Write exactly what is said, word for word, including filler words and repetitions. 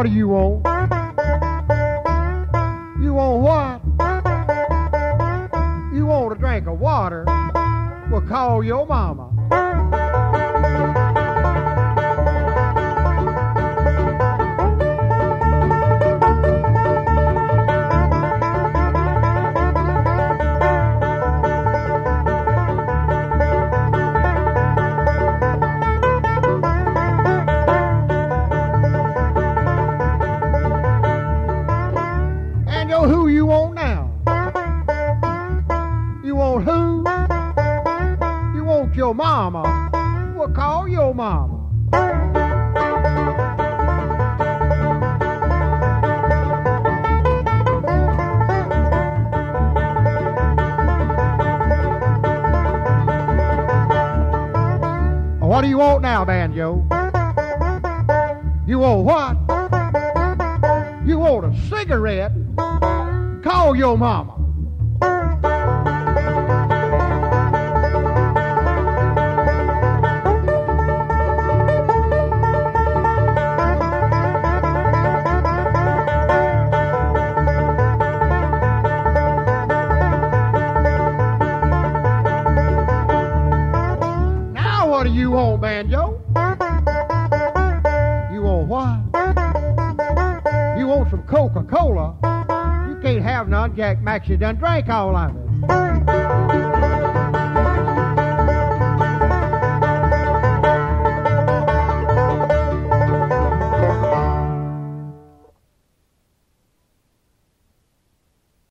what do you want? You want what? You want a drink of water? Well, call your mama. Who you want now? You want who? You want your mama? Well, call your mama. What do you want now, Banjo? You want what? You want a cigarette? Call your mama. Now what do you want, Banjo? You want what? You want some Coca-Cola? Can't have none. Jack Maxey done drank all of it.